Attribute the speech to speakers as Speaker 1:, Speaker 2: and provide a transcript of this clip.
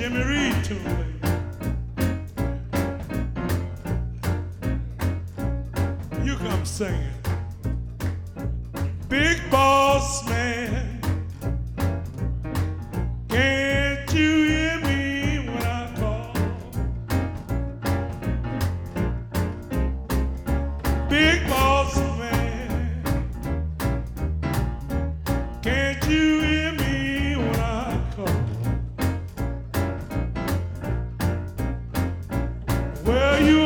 Speaker 1: me read to me. You come singing. Big boss man, can't you hear me when I call? Big boss man, can't you hear me when I call? Well, you